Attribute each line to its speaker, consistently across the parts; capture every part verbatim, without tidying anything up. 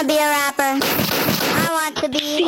Speaker 1: wanna be a rapper. I want to be.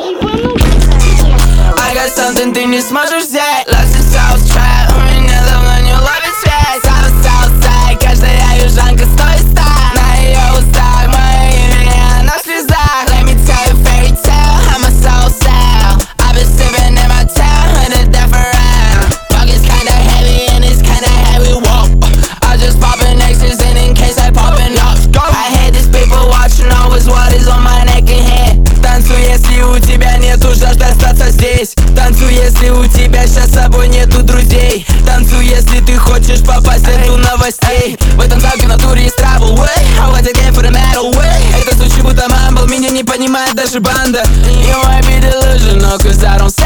Speaker 2: I got something ты не сможешь взять. Lost in South Trap. У меня давно не ловит связь. South, Southside. Каждая южанка стоит ста. На ее устах мое имя, она в слезах. Let me tell you fairy tale, I'm a soul cell. I've been sipping in my town, and it's death around. Dog is kinda heavy, and it's kinda heavy, whoa. I just pop an extras in in case I pop an up. I hate these people watching, always what is on my neck and head. Танцуй, если у тебя нету жажды остаться здесь. Танцуй, если у тебя сейчас с собой нету друзей. Танцуй, если ты хочешь попасть в ленту новостей. В этом замке в натуре есть trouble, way. I want to game for the metal, way. Это звучит будто мамбл, меня не понимает даже банда. You might be delusional, cause I don't say